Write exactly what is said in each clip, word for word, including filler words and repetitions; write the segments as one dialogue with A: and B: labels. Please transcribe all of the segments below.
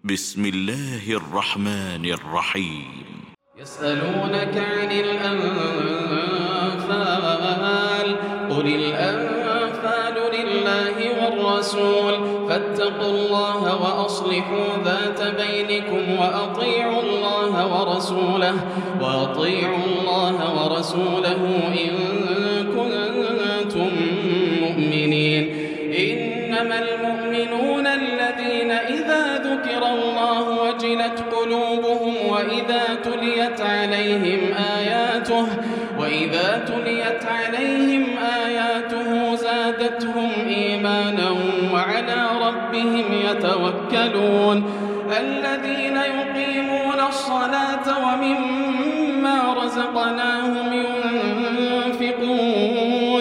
A: بسم الله الرحمن الرحيم.
B: يسألونك عن الأنفال قل الأنفال لله والرسول فاتقوا الله وأصلحوا ذات بينكم وأطيعوا الله ورسوله وأطيعوا الله ورسوله إن كنتم مؤمنين. إنما المؤمنون الذين إذا ذكر الله وجلت قلوبهم وإذا تليت عليهم آياته وإذا تليت عليهم آياته زادتهم إيمانا وعلى ربهم يتوكلون. الذين يقيمون الصلاة ومما رزقناهم ينفقون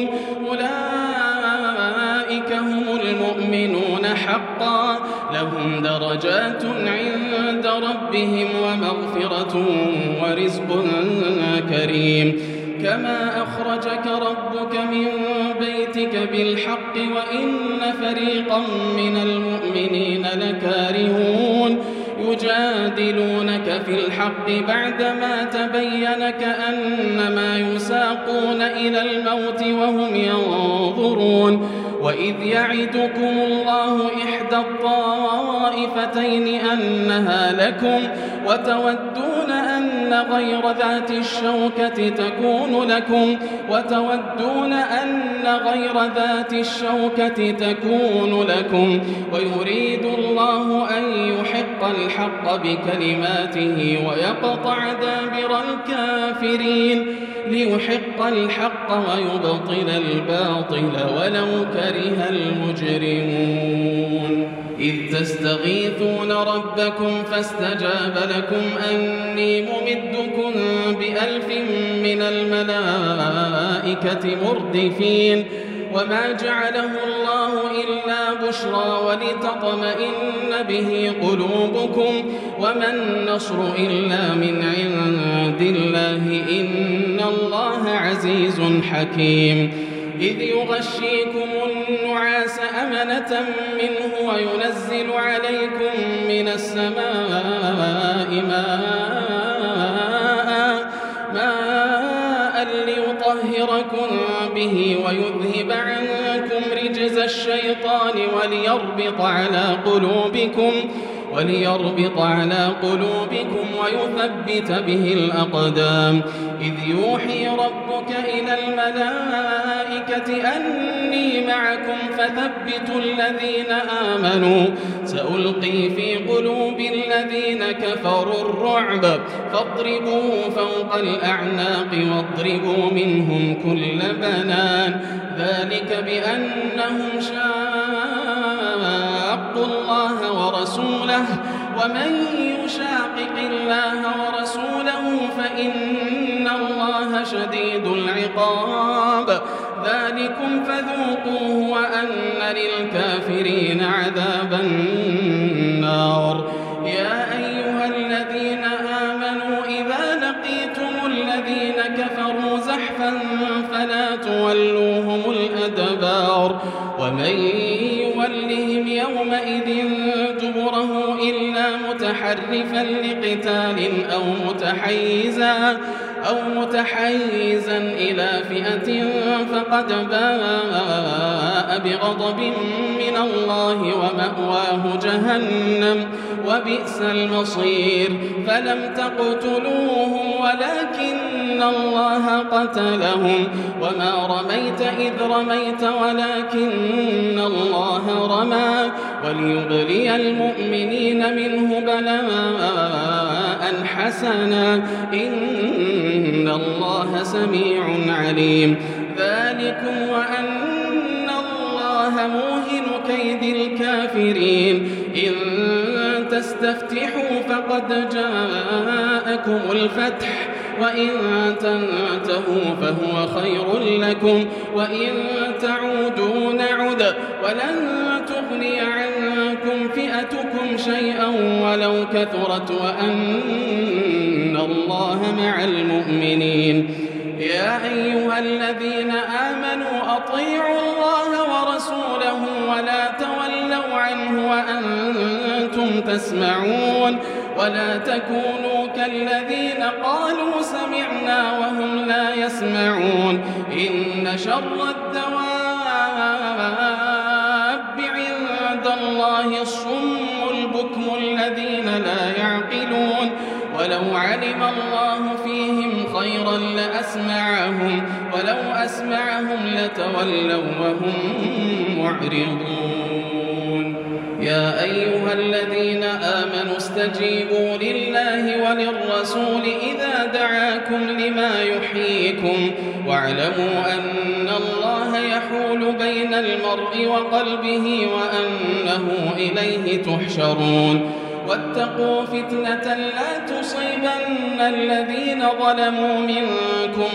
B: أولئك هم المؤمنون حقا لهم درجات عند ربهم ومغفرة ورزق كريم. كما أخرجك ربك من بيتك بالحق وإن فريقا من المؤمنين لكارهون يجادلونك في الحق بعدما تبين كأنما يساقون إلى الموت وهم ينظرون. وإذ يعدكم الله إحدى الطائفتين أنها لكم وتودون أن غير ذات الشوكة تكون لكم وتودون أن غير ذات الشوكة تكون لكم ويريد الله أن يحق الحق بكلماته ويقطع دابر الكافرين ليحق الحق ويبطل الباطل ولو كره المجرمون. إذ تستغيثون ربكم فاستجاب لكم أني ممدكم بألف من الملائكة مردفين. وما جعله الله إلا بشرى ولتطمئن به قلوبكم وما النصر إلا من عند الله إن الله عزيز حكيم. إذ يغشيكم النعاس أمنة منه وينزل عليكم من السماء ماء ماء ليطهركم به ويذهب عنكم رجز الشيطان وليربط على قلوبكم وليربط على قلوبكم ويثبت به الأقدام. إذ يوحي ربك إلى الملائكة أني معكم فثبتوا الذين آمنوا سألقي في قلوب الذين كفروا الرعب فاضربوا فوق الأعناق واضربوا منهم كل بنان ذلك بأنهم شاقوا الله ورسوله ومن يشاقق الله ورسوله فإن الله شديد العقاب. ذلكم فذوقوه وأن للكافرين عذاب النار. يا أيها الذين آمنوا إذا لقيتم الذين كفروا زحفا فلا تولوهم الأدبار ومن يولهم يومئذ دبره إلا متحرفا لقتال أو متحيزا أو متحيزا إلى فئة فقد باء بغضب من الله ومأواه جهنم وبئس المصير. فلم تقتلوهم ولكن الله قتلهم وما رميت إذ رميت ولكن الله رمى وليبلي المؤمنين منه بلاء حسنا إن الله سميع عليم. ذلكم وأن الله موهن كيد الكافرين. إن تستفتحوا فقد جاءكم الفتح وإن تنتهوا فهو خير لكم وإن تعودوا نعد ولن تغني عنكم فئتكم شيئا ولو كثرت وأن الله مع المؤمنين. يا أيها الذين آمنوا أطيعوا الله ورسوله ولا تولوا عنه وأنتم تسمعون ولا تكونوا كالذين قالوا سمعنا وهم لا يسمعون إن شر الدواب عند الله الصم البكم الذين لا يعقلون ولو علم الله فيهم خيرا لأسمعهم ولو أسمعهم لتولوا وهم معرضون يا أيها الذين آمنوا استجيبوا لله وللرسول إذا دعاكم لما يحييكم واعلموا أن الله يحول بين المرء وقلبه وأنه إليه تحشرون واتقوا فتنة لا تصيبن الذين ظلموا منكم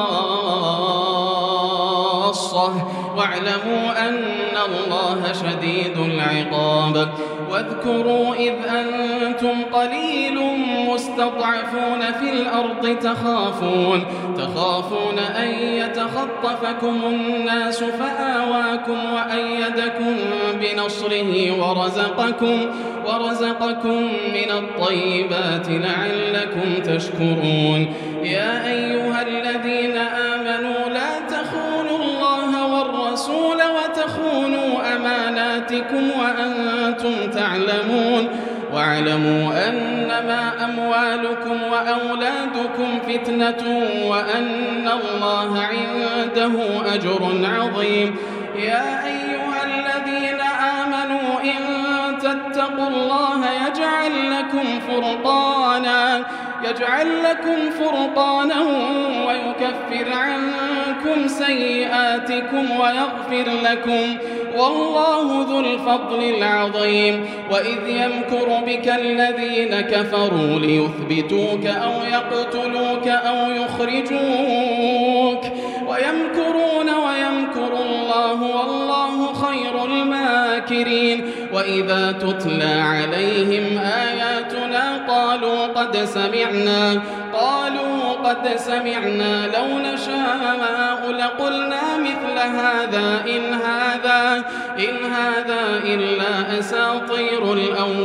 B: خاصة واعلموا أن الله شديد العقاب واذكروا إذ أنتم قليل مستضعفون في الأرض تخافون تخافون أن يتخطفكم الناس فآواكم وأيدكم بنصره ورزقكم ورزقكم من الطيبات لعلكم تشكرون يا أيها الذين آمنوا لا تخونوا الله والرسول وتخونوا أماناتكم وأنتم تعلمون واعلموا أنما أموالكم وأولادكم فتنة وأن الله عنده أجر عظيم يا أيها الذين آمنوا إن تتقوا الله يجعل لكم فرقانا يجعل لكم فرقانا ويكفر عنكم سيئاتكم ويغفر لكم والله ذو الفضل العظيم وإذ يمكر بك الذين كفروا ليثبتوك أو يقتلوك أو يخرجوك ويمكرون ويمكر الله والله خير الماكرين وإذا تتلى عليهم آياتنا قالوا قد سمعنا قالوا قد سمعنا لو نشاء لقلنا مثل هذا إن هذا إن هذا إلا أساطير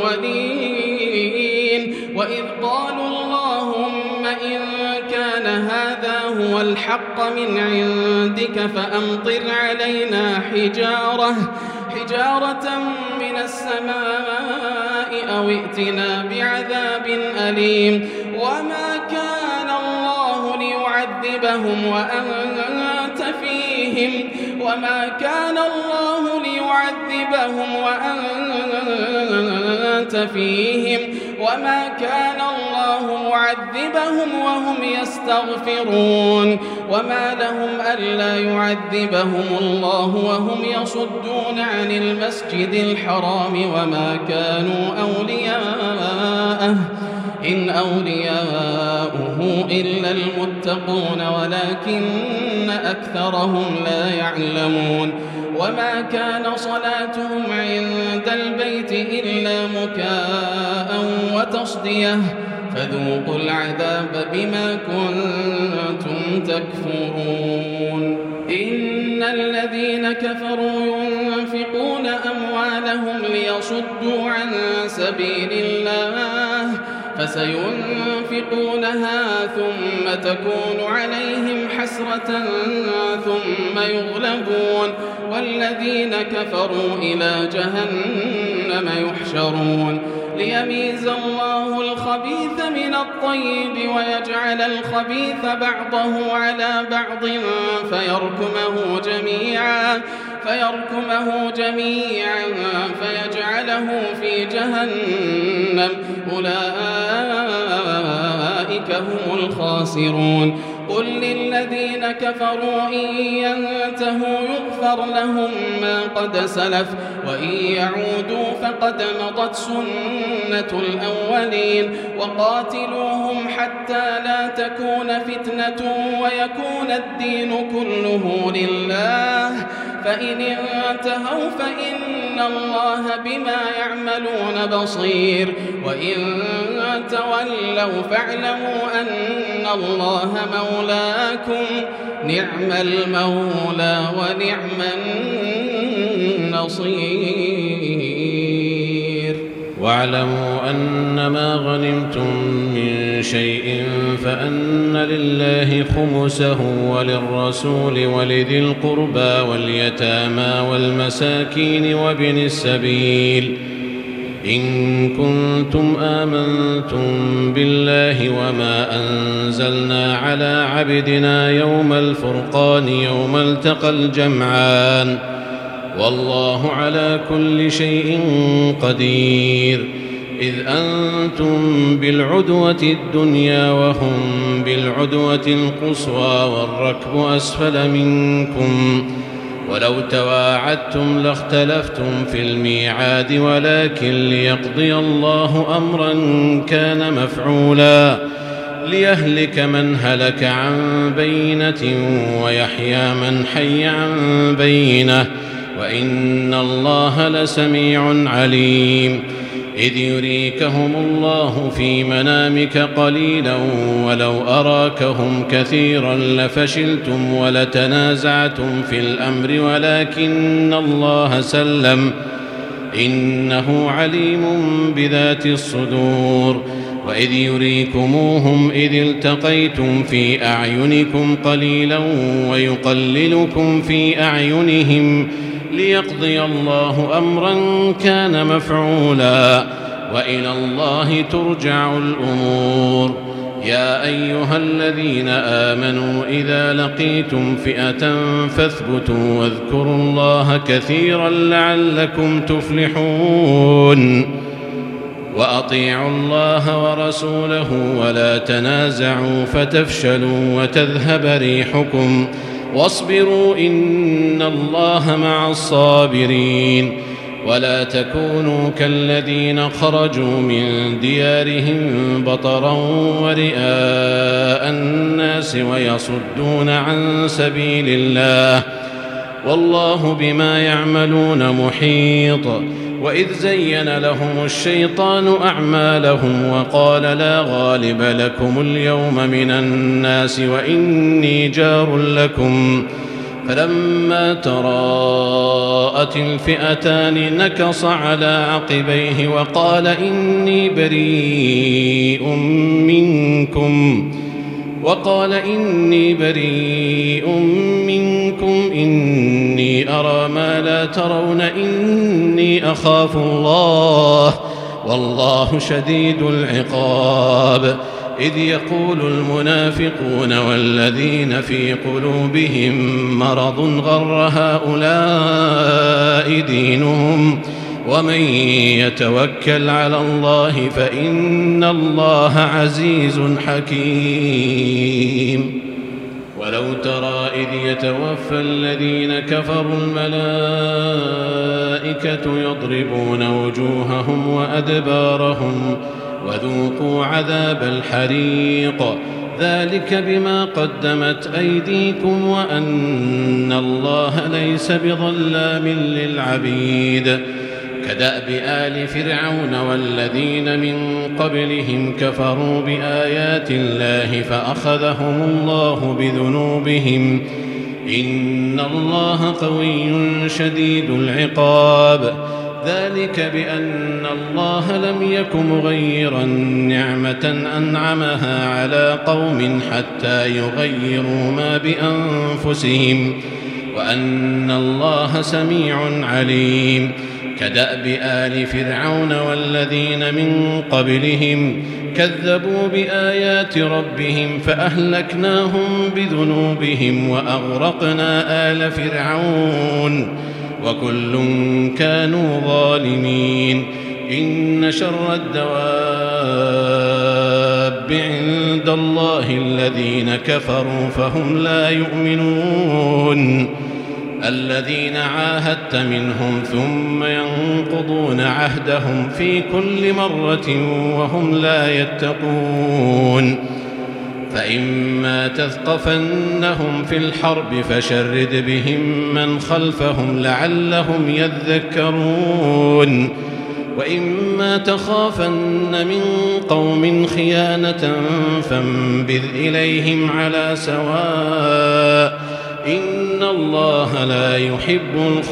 B: الأولين وإذ قالوا اللهم إن كان هذا هو الحق من عندك فأمطر علينا حجارة حجارة من السماء أو ائتنا بعذاب أليم وما كان الله ليعذبهم وأنت فيهم وما كان الله ليعذبهم وأنت فيهم وما كان الله معذبهم وهم يستغفرون وما لهم ألا يعذبهم الله وهم يصدون عن المسجد الحرام وما كانوا أولياءه إن أولياؤه إلا المتقون ولكن أكثرهم لا يعلمون وما كان صلاتهم عند البيت إلا مكاء وتصدية فذوقوا العذاب بما كنتم تكفرون إن الذين كفروا ينفقون أموالهم ليصدوا عن سبيل الله فسينفقونها ثم تكون عليهم حسرة ثم يغلبون والذين كفروا إلى جهنم يحشرون ليميز الله الخبيث من الطيب ويجعل الخبيث بعضه على بعض فيركمه جميعا فيركمه جميعا فيجعله في جهنم أولئك هم الخاسرون قل للذين كفروا إن ينتهوا يغفر لهم ما قد سلف وإن يعودوا فقد مضت سنة الأولين وقاتلوهم حتى لا تكون فتنة ويكون الدين كله لله فإن انتهوا فإن الله بما يعملون بصير وإن تولوا فاعلموا أن الله مولاكم نعم المولى ونعم النصير.
C: واعلموا أنما غنمتم من شيء فأن لله خمسه وللرسول ولذي القربى واليتامى والمساكين وابن السبيل إن كنتم آمنتم بالله وما أنزلنا على عبدنا يوم الفرقان يوم التقى الجمعان والله على كل شيء قدير. إذ أنتم بالعدوة الدنيا وهم بالعدوة القصوى والركب أسفل منكم ولو تواعدتم لاختلفتم في الميعاد ولكن ليقضي الله أمرا كان مفعولا ليهلك من هلك عن بينة ويحيى من حي عن بينة وإن الله لسميع عليم. إذ يريكهم الله في منامك قليلا ولو أراكهم كثيرا لفشلتم ولتنازعتم في الأمر ولكن الله سلم إنه عليم بذات الصدور. وإذ يريكموهم إذ التقيتم في أعينكم قليلا ويقللكم في أعينهم ليقضي الله أمرا كان مفعولا وإلى الله ترجع الأمور. يا أيها الذين آمنوا إذا لقيتم فئة فاثبتوا واذكروا الله كثيرا لعلكم تفلحون. وأطيعوا الله ورسوله ولا تنازعوا فتفشلوا وتذهب ريحكم واصبروا إن الله مع الصابرين. ولا تكونوا كالذين خرجوا من ديارهم بطرا ورئاء الناس ويصدون عن سبيل الله والله بما يعملون محيط. وإذ زين لهم الشيطان أعمالهم وقال لا غالب لكم اليوم من الناس وإني جار لكم فلما تراءت الفئتان نكص على عقبيه وقال إني بريء منكم وقال إني بريء منكم إني أرى ما لا ترون إني أخاف الله والله شديد العقاب. إذ يقول المنافقون والذين في قلوبهم مرض غر هؤلاء دينهم ومن يتوكل على الله فإن الله عزيز حكيم. ولو ترى إذ يتوفى الذين كفروا الملائكة يضربون وجوههم وأدبارهم وذوقوا عذاب الحريق ذلك بما قدمت أيديكم وأن الله ليس بظلام للعبيد. كدأب آل فرعون والذين من قبلهم كفروا بآيات الله فأخذهم الله بذنوبهم إن الله قوي شديد العقاب. ذلك بأن الله لم يك مغيرا نعمة أنعمها على قوم حتى يغيروا ما بأنفسهم وأن الله سميع عليم. كدأب آل فرعون والذين من قبلهم كذبوا بآيات ربهم فأهلكناهم بذنوبهم وأغرقنا آل فرعون وكل كانوا ظالمين. إن شر الدواب عند الله الذين كفروا فهم لا يؤمنون الذين عاهدت منهم ثم ينقضون عهدهم في كل مرة وهم لا يتقون. فإما تثقفنهم في الحرب فشرد بهم من خلفهم لعلهم يذكرون وإما تخافن من قوم خيانة فانبذ إليهم على سواء إن الله لا يحب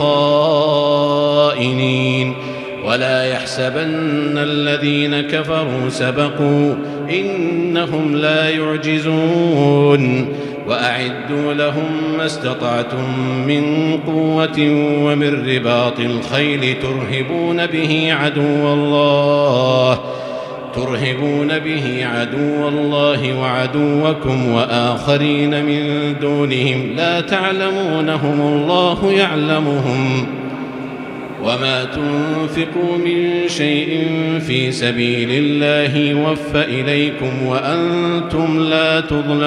C: الخائنين ولا يحسبن الذين كفروا سبقوا إنهم لا يعجزون وأعدوا لهم ما استطعتم من قوة ومن رباط الخيل ترهبون به عدو الله ترهبون به عدو الله وعدوكم وآخرين من دونهم لا تعلمونهم الله يعلمهم وما تنفقوا من شيء في سبيل الله يوفى إليكم وأنتم لا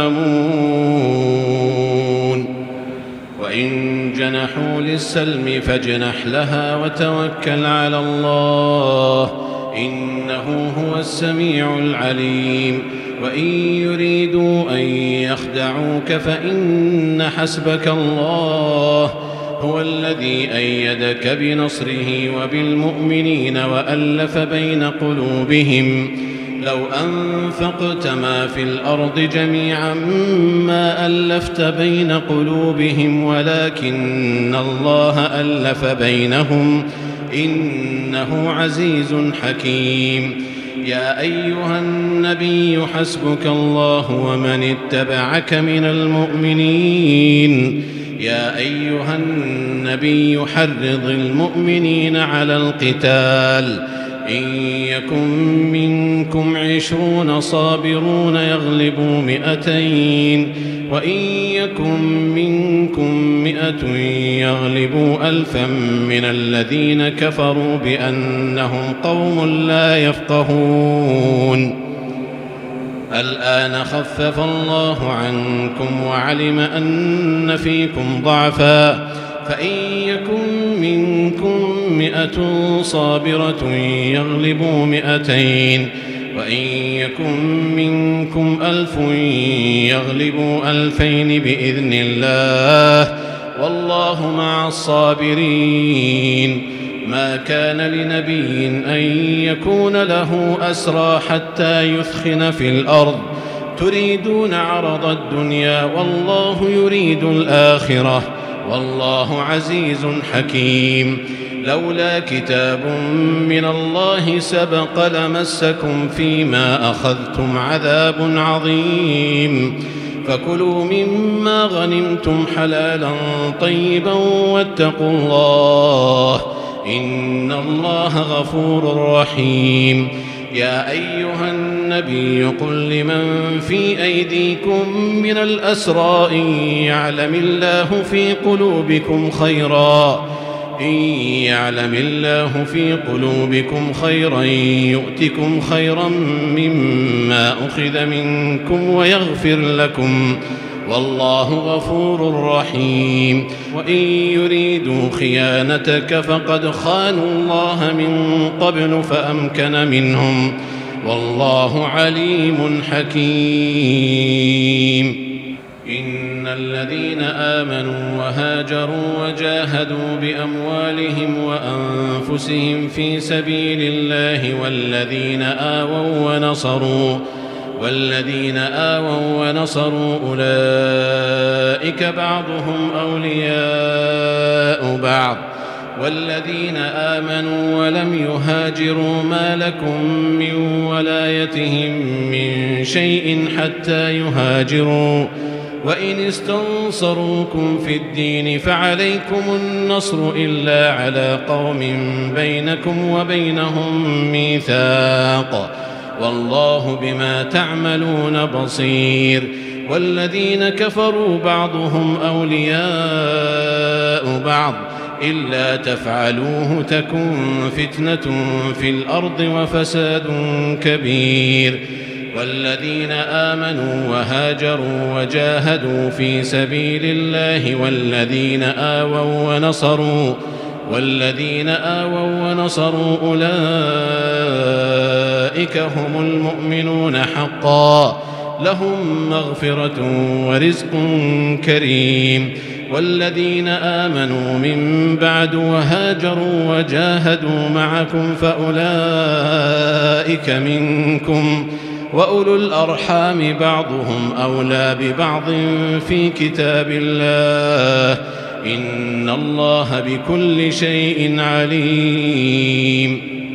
C: تظلمون وإن جنحوا للسلم فاجنح لها وتوكل على الله إنه هو السميع العليم وإن يريدوا أن يخدعوك فإن حسبك الله هو الذي أيدك بنصره وبالمؤمنين وألف بين قلوبهم لو أنفقت ما في الأرض جميعا ما ألفت بين قلوبهم ولكن الله ألف بينهم إنه عزيز حكيم يا أيها النبي حسبك الله ومن اتبعك من المؤمنين يا أيها النبي حرض المؤمنين على القتال إن يكن منكم عشرون صابرون يغلبوا مئتين وإن يكن منكم مئة يغلبوا ألفا من الذين كفروا بأنهم قوم لا يفقهون الآن خفف الله عنكم وعلم أن فيكم ضعفا فإن يكن منكم مئة صابرة يغلبوا مئتين وإن يكن منكم ألف يغلبوا ألفين بإذن الله والله مع الصابرين ما كان لنبي أن يكون له أسرى حتى يثخن في الأرض تريدون عرض الدنيا والله يريد الآخرة والله عزيز حكيم لولا كتاب من الله سبق لمسكم فيما أخذتم عذاب عظيم فكلوا مما غنمتم حلالا طيبا واتقوا الله إن الله غفور رحيم يا أيها النبي قل لمن في أيديكم من الأسرى إن يعلم الله في قلوبكم خيرا إن يعلم الله في قلوبكم خيرا يؤتكم خيرا مما أخذ منكم ويغفر لكم والله غفور رحيم وإن يريدوا خيانتك فقد خانوا الله من قبل فأمكن منهم والله عليم حكيم إن الذين آمنوا وهاجروا وجاهدوا بأموالهم وأنفسهم في سبيل الله والذين آووا ونصروا والذين آووا ونصروا أولئك بعضهم أولياء بعض والذين آمنوا ولم يهاجروا ما لكم من ولايتهم من شيء حتى يهاجروا وإن استنصروكم في الدين فعليكم النصر إلا على قوم بينكم وبينهم ميثاق والله بما تعملون بصير والذين كفروا بعضهم أولياء بعض إلا تفعلوه تكن فتنة في الأرض وفساد كبير والذين آمنوا وهاجروا وجاهدوا في سبيل الله والذين آووا ونصروا والذين آووا ونصروا أولئك هم المؤمنون حقا لهم مغفرة ورزق كريم والذين آمنوا من بعد وهاجروا وجاهدوا معكم فأولئك منكم وأولو الأرحام بعضهم أولى ببعض في كتاب الله إن الله بكل شيء عليم.